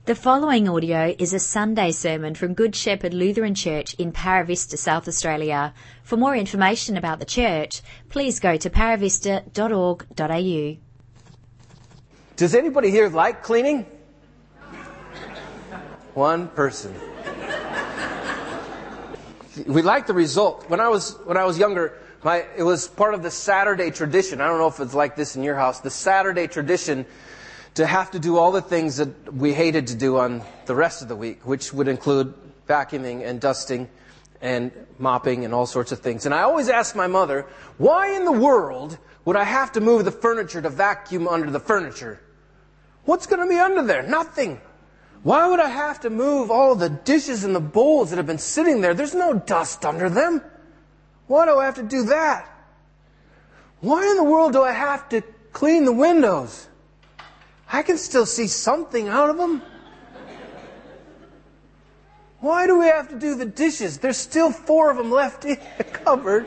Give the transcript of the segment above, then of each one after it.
The following audio is a Sunday sermon from Good Shepherd Lutheran Church in Paravista, South Australia. For more information about the church, please go to paravista.org.au. Does anybody here like cleaning? One person. We like the result. When I was younger, it was part of the Saturday tradition. I don't know if it's like this in your house. The Saturday tradition to have to do all the things that we hated to do on the rest of the week, which would include vacuuming and dusting and mopping and all sorts of things. And I always asked my mother, why in the world would I have to move the furniture to vacuum under the furniture? What's going to be under there? Nothing. Why would I have to move all the dishes and the bowls that have been sitting there? There's no dust under them. Why do I have to do that? Why in the world do I have to clean the windows? I can still see something out of them. Why do we have to do the dishes? There's still 4 of them left in the cupboard.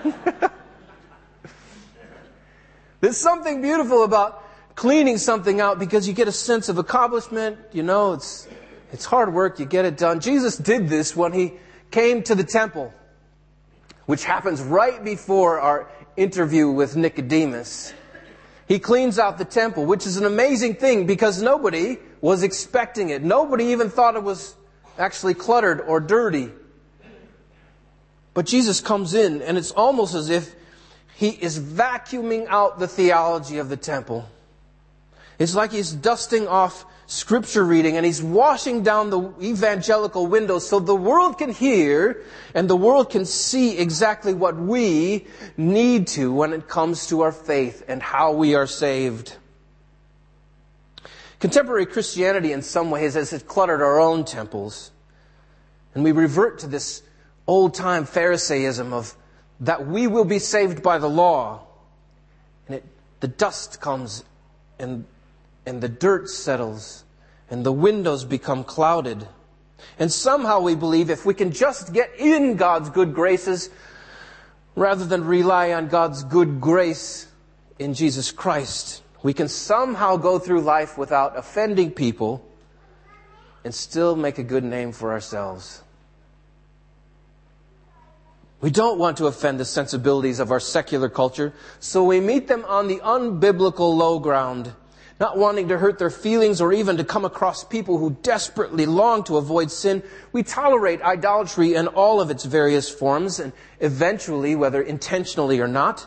There's something beautiful about cleaning something out because you get a sense of accomplishment. You know, it's hard work. You get it done. Jesus did this when he came to the temple, which happens right before our interview with Nicodemus. He cleans out the temple, which is an amazing thing because nobody was expecting it. Nobody even thought it was actually cluttered or dirty. But Jesus comes in, and it's almost as if he is vacuuming out the theology of the temple. It's like he's dusting off scripture reading, and he's washing down the evangelical windows so the world can hear and the world can see exactly what we need to when it comes to our faith and how we are saved. Contemporary Christianity in some ways has cluttered our own temples, and we revert to this old-time Pharisaism of that we will be saved by the law, and the dust comes and the dirt settles, and the windows become clouded. And somehow we believe if we can just get in God's good graces, rather than rely on God's good grace in Jesus Christ, we can somehow go through life without offending people and still make a good name for ourselves. We don't want to offend the sensibilities of our secular culture, so we meet them on the unbiblical low ground, not wanting to hurt their feelings or even to come across people who desperately long to avoid sin. We tolerate idolatry in all of its various forms, and eventually, whether intentionally or not,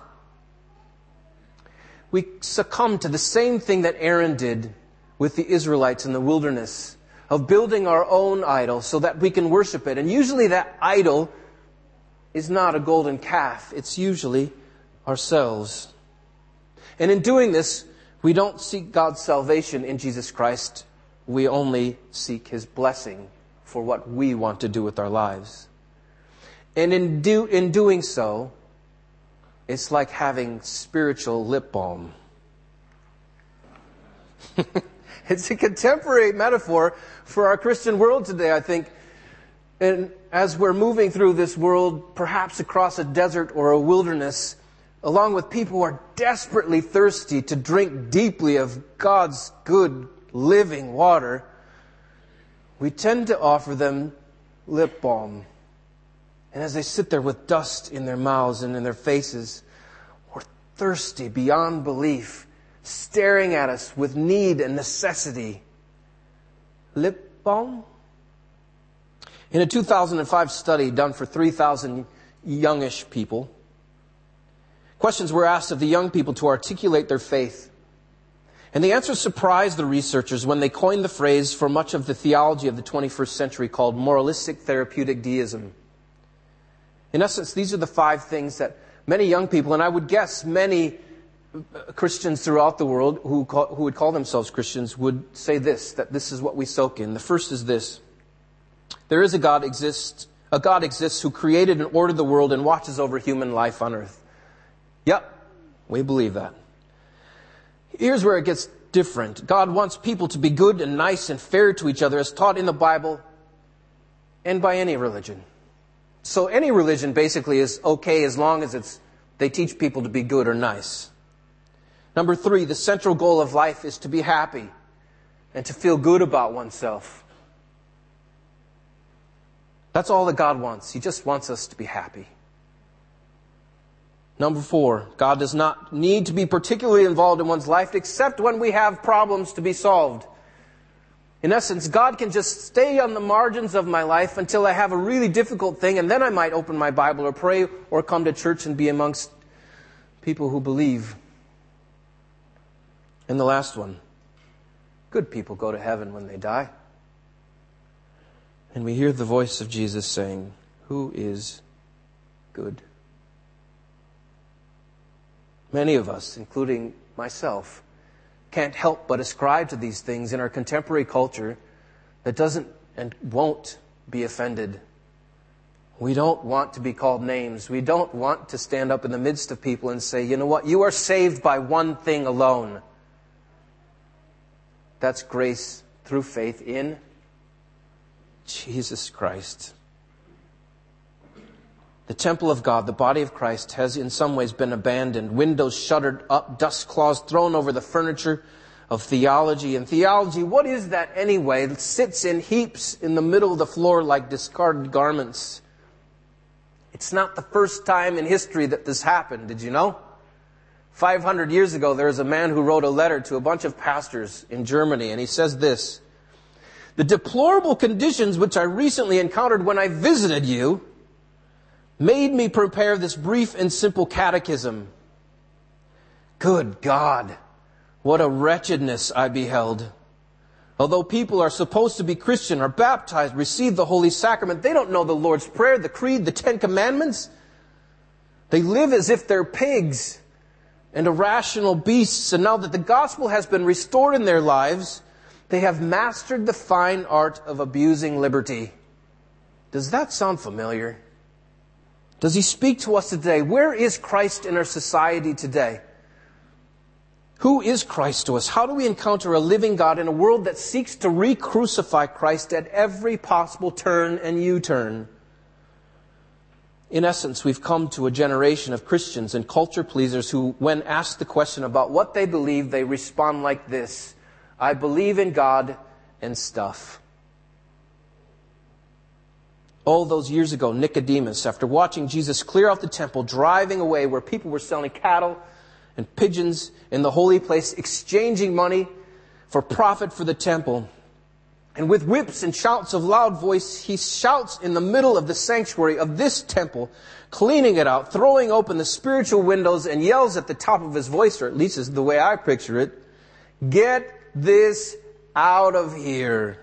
we succumb to the same thing that Aaron did with the Israelites in the wilderness, of building our own idol so that we can worship it. And usually that idol is not a golden calf. It's usually ourselves. And in doing this, we don't seek God's salvation in Jesus Christ. We only seek His blessing for what we want to do with our lives. And in doing so, it's like having spiritual lip balm. It's a contemporary metaphor for our Christian world today, I think. And as we're moving through this world, perhaps across a desert or a wilderness, along with people who are desperately thirsty to drink deeply of God's good living water, we tend to offer them lip balm. And as they sit there with dust in their mouths and in their faces, or thirsty beyond belief, staring at us with need and necessity, lip balm? In a 2005 study done for 3,000 youngish people, questions were asked of the young people to articulate their faith. And the answers surprised the researchers when they coined the phrase for much of the theology of the 21st century called moralistic therapeutic deism. In essence, these are the 5 things that many young people, and I would guess many Christians throughout the world who would call themselves Christians would say that this is what we soak in. The first is this: there is a God exists who created and ordered the world and watches over human life on earth. Yep, we believe that. Here's where it gets different. God wants people to be good and nice and fair to each other as taught in the Bible and by any religion. So any religion basically is okay as long as they teach people to be good or nice. Number 3, the central goal of life is to be happy. and to feel good about oneself. That's all that God wants. He just wants us to be happy. Number 4, God does not need to be particularly involved in one's life except when we have problems to be solved. In essence, God can just stay on the margins of my life until I have a really difficult thing, and then I might open my Bible or pray or come to church and be amongst people who believe. And the last one, good people go to heaven when they die. And we hear the voice of Jesus saying, "Who is good?" Many of us, including myself, can't help but ascribe to these things in our contemporary culture that doesn't and won't be offended. We don't want to be called names. We don't want to stand up in the midst of people and say, "You know what? You are saved by one thing alone. That's grace through faith in Jesus Christ." The temple of God, the body of Christ, has in some ways been abandoned. Windows shuttered up, dust cloths thrown over the furniture of theology. And theology, what is that anyway? It sits in heaps in the middle of the floor like discarded garments. It's not the first time in history that this happened, did you know? 500 years ago, there was a man who wrote a letter to a bunch of pastors in Germany, and he says this: "The deplorable conditions which I recently encountered when I visited you made me prepare this brief and simple catechism. Good God, what a wretchedness I beheld. Although people are supposed to be Christian, are baptized, receive the Holy Sacrament, they don't know the Lord's Prayer, the Creed, the 10 Commandments. They live as if they're pigs and irrational beasts. And now that the gospel has been restored in their lives, they have mastered the fine art of abusing liberty." Does that sound familiar? Does he speak to us today? Where is Christ in our society today? Who is Christ to us? How do we encounter a living God in a world that seeks to re-crucify Christ at every possible turn and U-turn? In essence, we've come to a generation of Christians and culture pleasers who, when asked the question about what they believe, they respond like this: "I believe in God and stuff." All those years ago, Nicodemus, after watching Jesus clear out the temple, driving away where people were selling cattle and pigeons in the holy place, exchanging money for profit for the temple, and with whips and shouts of loud voice, he shouts in the middle of the sanctuary of this temple, cleaning it out, throwing open the spiritual windows, and yells at the top of his voice, or at least is the way I picture it, "Get this out of here.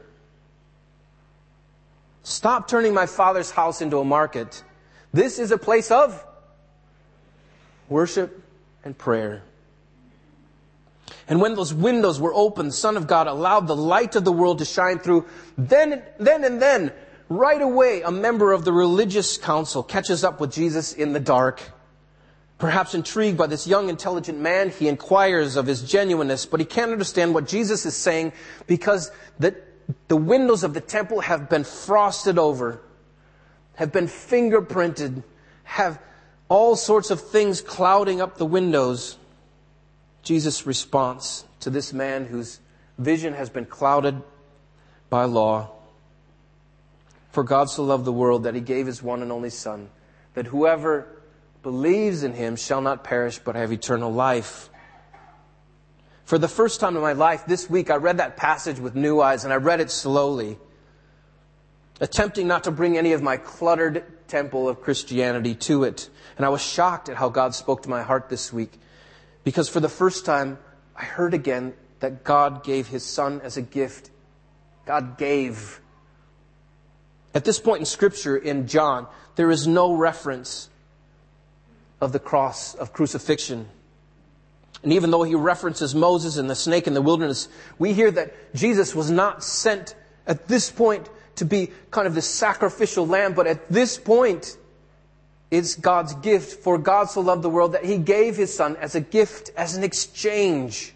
Stop turning my Father's house into a market. This is a place of worship and prayer." And when those windows were opened, the Son of God allowed the light of the world to shine through. Then, right away, a member of the religious council catches up with Jesus in the dark. Perhaps intrigued by this young, intelligent man, he inquires of his genuineness, but he can't understand what Jesus is saying because the windows of the temple have been frosted over, have been fingerprinted, have all sorts of things clouding up the windows. Jesus' response to this man whose vision has been clouded by law: "For God so loved the world that he gave his one and only Son, that whoever believes in him shall not perish but have eternal life." For the first time in my life this week, I read that passage with new eyes, and I read it slowly, attempting not to bring any of my cluttered temple of Christianity to it. And I was shocked at how God spoke to my heart this week, because for the first time, I heard again that God gave his Son as a gift. God gave. At this point in Scripture, in John, there is no reference of the cross, of crucifixion. And even though he references Moses and the snake in the wilderness, we hear that Jesus was not sent at this point to be kind of the sacrificial lamb, but at this point, it's God's gift. For God so loved the world that he gave his Son as a gift, as an exchange.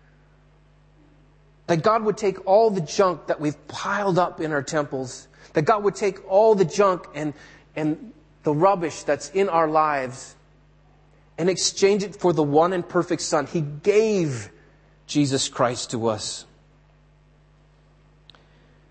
That God would take all the junk that we've piled up in our temples, that God would take all the junk and the rubbish that's in our lives, and exchange it for the one and perfect Son. He gave Jesus Christ to us.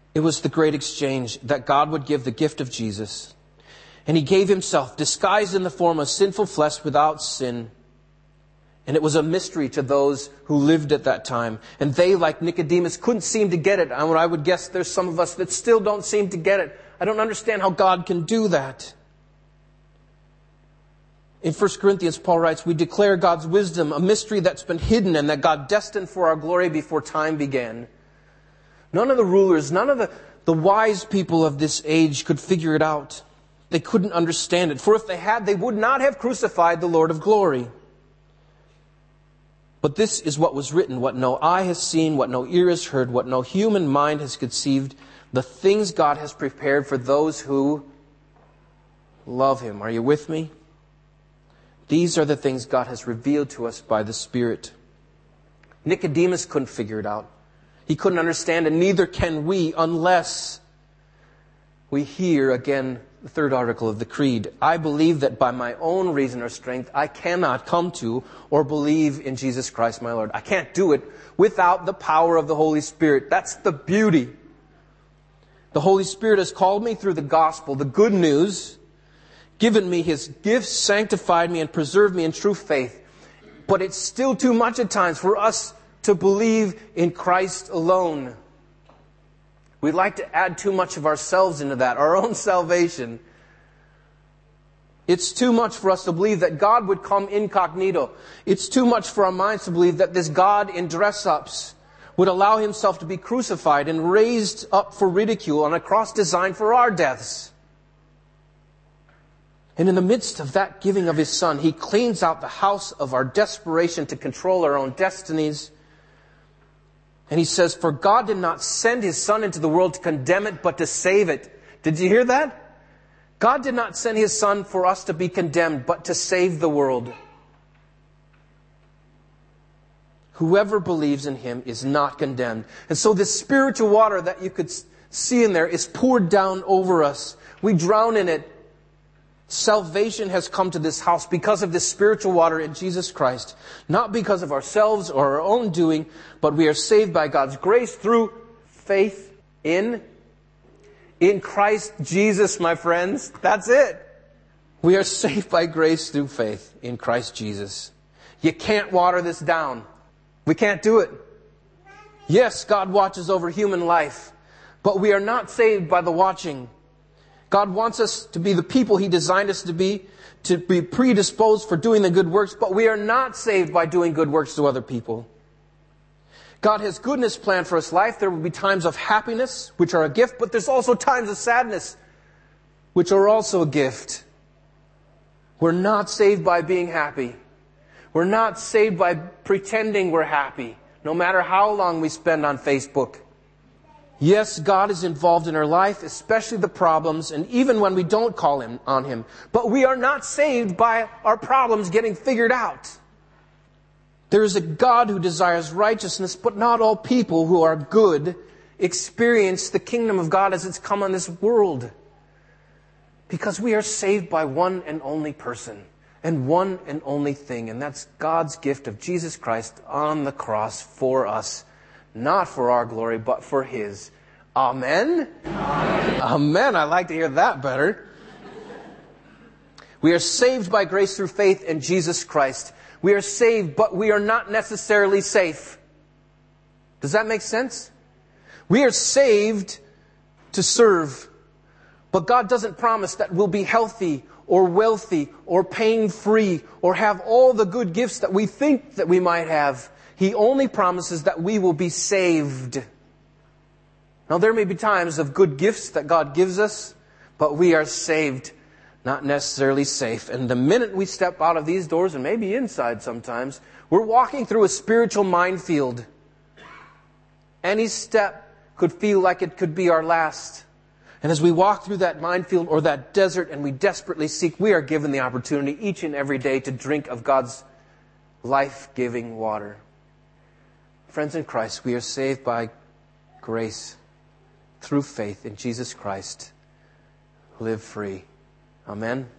It was the great exchange that God would give the gift of Jesus. And He gave Himself, disguised in the form of sinful flesh without sin. And it was a mystery to those who lived at that time. And they, like Nicodemus, couldn't seem to get it. And I would guess there's some of us that still don't seem to get it. I don't understand how God can do that. In 1 Corinthians, Paul writes, we declare God's wisdom, a mystery that's been hidden and that God destined for our glory before time began. None of the rulers, none of the wise people of this age could figure it out. They couldn't understand it. For if they had, they would not have crucified the Lord of glory. But this is what was written, what no eye has seen, what no ear has heard, what no human mind has conceived, the things God has prepared for those who love Him. Are you with me? These are the things God has revealed to us by the Spirit. Nicodemus couldn't figure it out. He couldn't understand, and neither can we unless we hear again the third article of the Creed. I believe that by my own reason or strength, I cannot come to or believe in Jesus Christ my Lord. I can't do it without the power of the Holy Spirit. That's the beauty. The Holy Spirit has called me through the gospel, the good news, given me His gifts, sanctified me, and preserved me in true faith. But it's still too much at times for us to believe in Christ alone. We like to add too much of ourselves into that, our own salvation. It's too much for us to believe that God would come incognito. It's too much for our minds to believe that this God in dress-ups would allow Himself to be crucified and raised up for ridicule on a cross designed for our deaths. And in the midst of that giving of His Son, He cleans out the house of our desperation to control our own destinies. And He says, for God did not send His Son into the world to condemn it, but to save it. Did you hear that? God did not send His Son for us to be condemned, but to save the world. Whoever believes in Him is not condemned. And so this spiritual water that you could see in there is poured down over us. We drown in it. Salvation has come to this house because of this spiritual water in Jesus Christ. Not because of ourselves or our own doing, but we are saved by God's grace through faith in Christ Jesus, my friends. That's it. We are saved by grace through faith in Christ Jesus. You can't water this down. We can't do it. Yes, God watches over human life, but we are not saved by the watching. God wants us to be the people He designed us to be predisposed for doing the good works, but we are not saved by doing good works to other people. God has goodness planned for us life. There will be times of happiness, which are a gift, but there's also times of sadness, which are also a gift. We're not saved by being happy. We're not saved by pretending we're happy, no matter how long we spend on Facebook. Yes, God is involved in our life, especially the problems, and even when we don't call on Him. But we are not saved by our problems getting figured out. There is a God who desires righteousness, but not all people who are good experience the kingdom of God as it's come on this world. Because we are saved by one and only person, and one and only thing, and that's God's gift of Jesus Christ on the cross for us. Not for our glory, but for His. Amen? Amen. Amen. I like to hear that better. We are saved by grace through faith in Jesus Christ. We are saved, but we are not necessarily safe. Does that make sense? We are saved to serve, but God doesn't promise that we'll be healthy or wealthy or pain-free or have all the good gifts that we think that we might have. He only promises that we will be saved. Now, there may be times of good gifts that God gives us, but we are saved, not necessarily safe. And the minute we step out of these doors, and maybe inside sometimes, we're walking through a spiritual minefield. Any step could feel like it could be our last. And as we walk through that minefield or that desert and we desperately seek, we are given the opportunity each and every day to drink of God's life-giving water. Friends in Christ, we are saved by grace through faith in Jesus Christ. Live free. Amen.